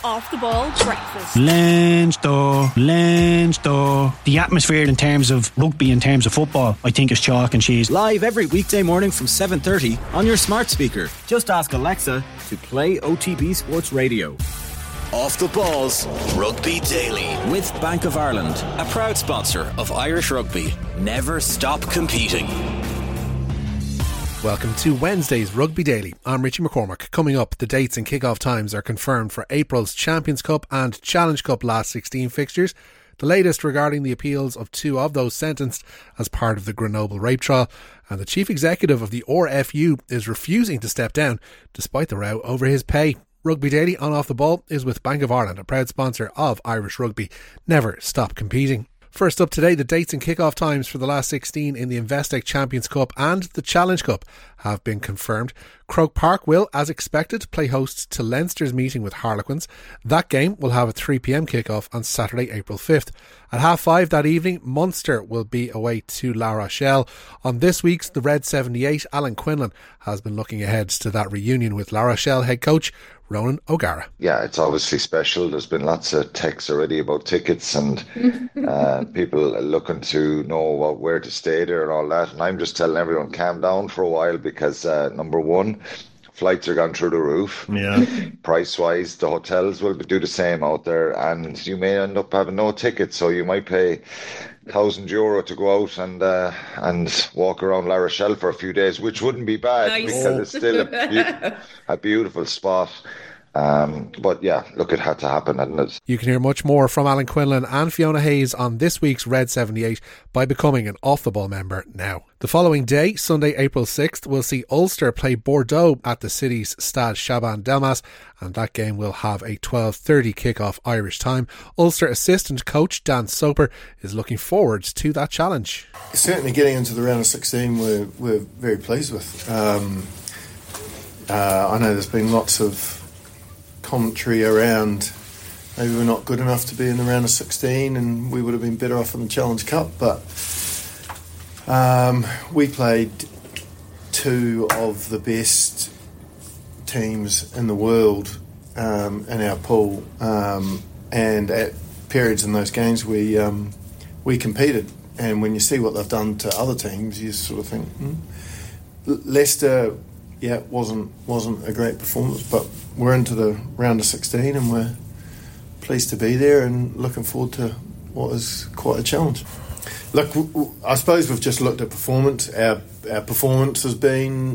Off the Ball Breakfast. Leinster. The atmosphere in terms of rugby, in terms of football, I think is chalk and cheese. Live every weekday morning from 7:30 on your smart speaker. Just ask Alexa to play OTB Sports Radio. Off the Balls Rugby Daily With Bank of Ireland, a proud sponsor of Irish Rugby. Never stop competing. Welcome to Wednesday's Rugby Daily. I'm Richie McCormack. Coming up, the dates and kick-off times are confirmed for April's Champions Cup and Challenge Cup last 16 fixtures. The latest regarding the appeals of two of those sentenced as part of the Grenoble rape trial. And the chief executive of the RFU is refusing to step down despite the row over his pay. Rugby Daily on Off the Ball is with Bank of Ireland, a proud sponsor of Irish Rugby. Never stop competing. First up today, the dates and kick-off times for the last 16 in the Investec Champions Cup and the Challenge Cup have been confirmed. Croke Park will, as expected, play host to Leinster's meeting with Harlequins. That game will have a 3pm kick-off on Saturday, April 5th. At 5:30 that evening, Munster will be away to La Rochelle. On this week's The Red 78, Alan Quinlan has been looking ahead to that reunion with La Rochelle head coach Ronan O'Gara. Yeah, it's obviously special. There's been lots of texts already about tickets and people looking to know where to stay there and all that. And I'm just telling everyone, calm down for a while because number one, flights are gone through the roof. Yeah. Price-wise, the hotels will do the same out there, and you may end up having no tickets, so you might pay €1,000 to go out and walk around La Rochelle for a few days, which wouldn't be bad because it's still a beautiful spot. But yeah, look, it had to happen, hadn't it? You can hear much more from Alan Quinlan and Fiona Hayes on this week's Red 78 by becoming an Off the Ball member now. The following day, Sunday, April 6th, we'll see Ulster play Bordeaux at the city's Stade Chaban Delmas, and that game will have a 12:30 kick-off Irish time. Ulster assistant coach Dan Soper is looking forward to that challenge. Certainly getting into the round of 16 we're very pleased with. I know there's been lots of commentary around maybe we're not good enough to be in the round of 16 and we would have been better off in the Challenge Cup, but we played two of the best teams in the world in our pool, and at periods in those games we competed, and when you see what they've done to other teams you sort of think Leicester wasn't a great performance, but we're into the round of 16 and we're pleased to be there and looking forward to what is quite a challenge. Look, I suppose we've just looked at performance. Our performance has been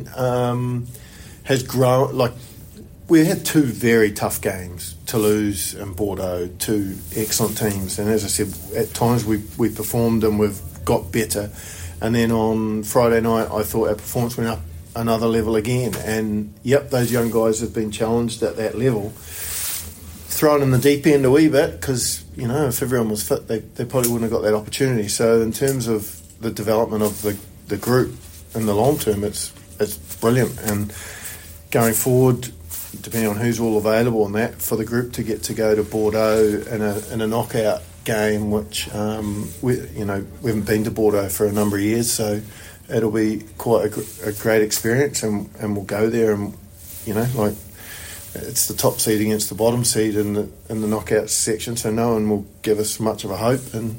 has grown. Like, we had two very tough games, Toulouse and Bordeaux, two excellent teams, and as I said, at times we performed and we've got better, and then on Friday night I thought our performance went up another level again, and those young guys have been challenged at that level, thrown in the deep end a wee bit, because if everyone was fit they probably wouldn't have got that opportunity. So in terms of the development of the group in the long term, it's brilliant, and going forward, depending on who's all available and that, for the group to get to go to Bordeaux in a knockout game, which we haven't been to Bordeaux for a number of years, so it'll be quite a great experience, and we'll go there, and it's the top seed against the bottom seed in the knockout section, so no one will give us much of a hope, and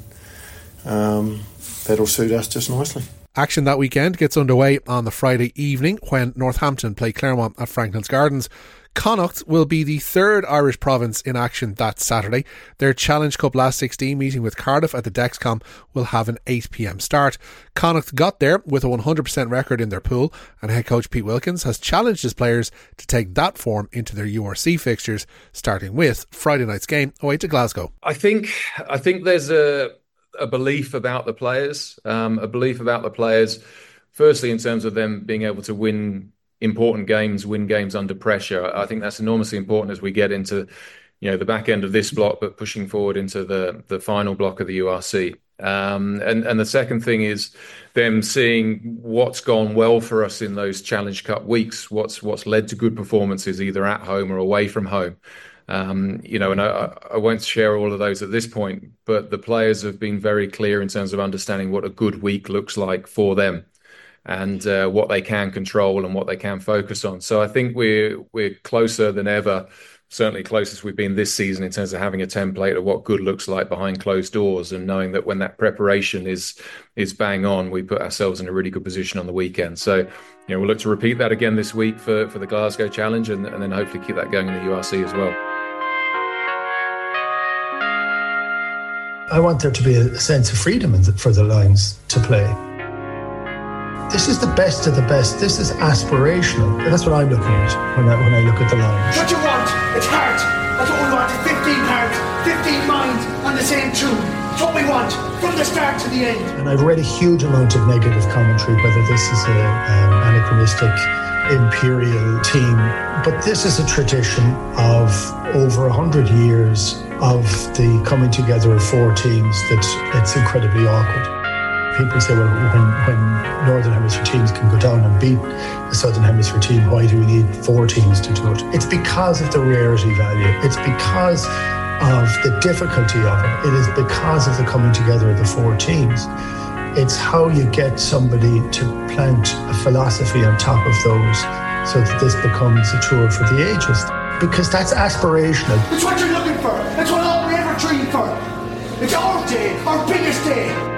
that'll suit us just nicely. Action that weekend gets underway on the Friday evening when Northampton play Claremont at Franklin's Gardens. Connacht will be the third Irish province in action that Saturday. Their Challenge Cup last 16 meeting with Cardiff at the Dexcom will have an 8pm start. Connacht got there with a 100% record in their pool, and head coach Pete Wilkins has challenged his players to take that form into their URC fixtures, starting with Friday night's game away to Glasgow. I think there's a belief about the players, firstly in terms of them being able to win important games, win games under pressure. I think that's enormously important as we get into the back end of this block, but pushing forward into the final block of the URC. And the second thing is them seeing what's gone well for us in those Challenge Cup weeks, what's led to good performances either at home or away from home. And I won't share all of those at this point, but the players have been very clear in terms of understanding what a good week looks like for them, and what they can control and what they can focus on. So I think we're closer than ever certainly closest we've been this season in terms of having a template of what good looks like behind closed doors, and knowing that when that preparation is bang on, we put ourselves in a really good position on the weekend. So, we'll look to repeat that again this week for the Glasgow Challenge, and then hopefully keep that going in the URC as well. I want there to be a sense of freedom for the Lions to play. This is the best of the best. This is aspirational. That's what I'm looking at when I look at the Lions. What you want? It's heart. That's what we want. 15 hearts, 15 minds on the same tune. It's what we want from the start to the end. And I've read a huge amount of negative commentary, whether this is an anachronistic imperial team, but this is a tradition of over 100 years of the coming together of 4 teams that it's incredibly awkward. People say, well, when Northern Hemisphere teams can go down and beat the Southern Hemisphere team, why do we need 4 teams to do it? It's because of the rarity value. It's because of the difficulty of it. It is because of the coming together of the 4 teams. It's how you get somebody to plant a philosophy on top of those so that this becomes a tour for the ages. Because that's aspirational. It's what you're looking for. It's what all we ever dreamed for. It's our day, our biggest day.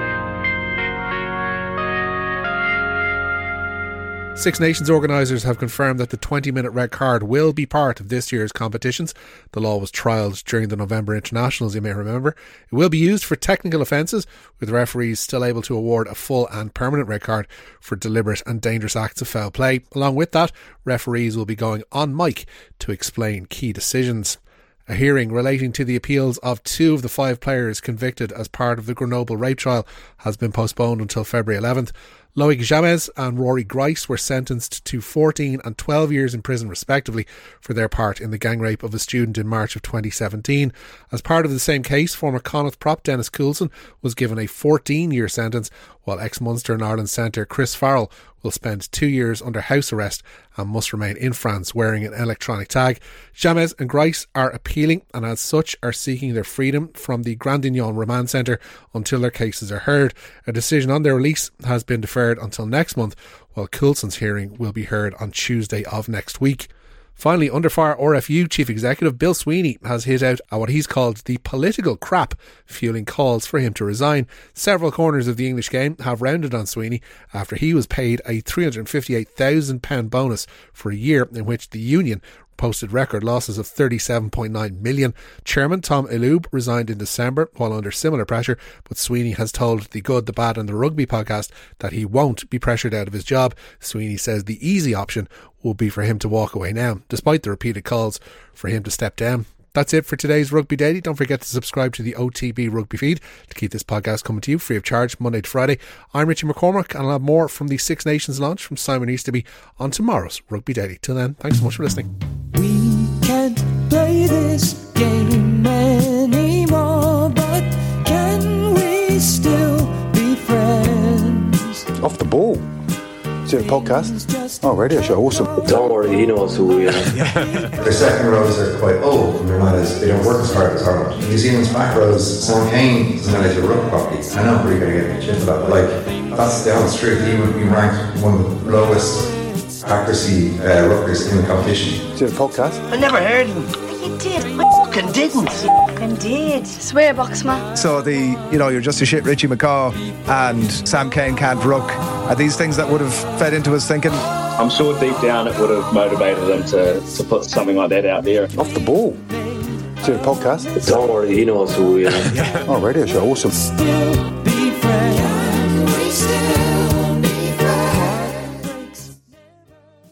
Six Nations organisers have confirmed that the 20-minute red card will be part of this year's competitions. The law was trialled during the November Internationals, you may remember. It will be used for technical offences, with referees still able to award a full and permanent red card for deliberate and dangerous acts of foul play. Along with that, referees will be going on mic to explain key decisions. A hearing relating to the appeals of 2 of the 5 players convicted as part of the Grenoble rape trial has been postponed until February 11th. Loic James and Rory Grice were sentenced to 14 and 12 years in prison respectively for their part in the gang rape of a student in March of 2017. As part of the same case, former Connacht prop Dennis Coulson was given a 14-year sentence, while ex-Munster and Ireland centre Chris Farrell will spend 2 years under house arrest and must remain in France wearing an electronic tag. James and Grice are appealing and as such are seeking their freedom from the Grandignan Remand Centre until their cases are heard. A decision on their release has been deferred until next month, while Coulson's hearing will be heard on Tuesday of next week. Finally, under fire RFU Chief Executive Bill Sweeney has hit out at what he's called the political crap fuelling calls for him to resign. Several corners of the English game have rounded on Sweeney after he was paid a £358,000 bonus for a year in which the union posted record losses of 37.9 million. Chairman Tom Ilube resigned in December while under similar pressure, but Sweeney has told The Good, The Bad and The Rugby podcast that he won't be pressured out of his job. Sweeney says the easy option will be for him to walk away now, despite the repeated calls for him to step down. That's it for today's Rugby Daily. Don't forget to subscribe to the OTB Rugby feed to keep this podcast coming to you free of charge Monday to Friday. I'm Richie McCormack and I'll have more from the Six Nations launch from Simon Easterby on tomorrow's Rugby Daily. Till then, thanks so much for listening. We can't play this game anymore, but can we still be friends? Off the Ball. Is it a podcast? Oh, radio show. Awesome. Don't worry, he knows who we are. The second rows are quite old and they don't work as hard as Ireland. New Zealand's back rows, Sam Cane doesn't know how to run properly. I know we're going to get shit for that, but that's the honest truth. He would be ranked one of the lowest accuracy ruckers in the competition. Is it a podcast? I never heard of him. You did. I fucking didn't. You did. Swear box, man. So you're just a shit Richie McCaw and Sam Cane can't ruck. Are these things that would have fed into his thinking? I'm sure deep down it would have motivated him to put something like that out there. Off the Ball. Is it a podcast? Don't worry, he knows who we are. Oh, radio show. Awesome.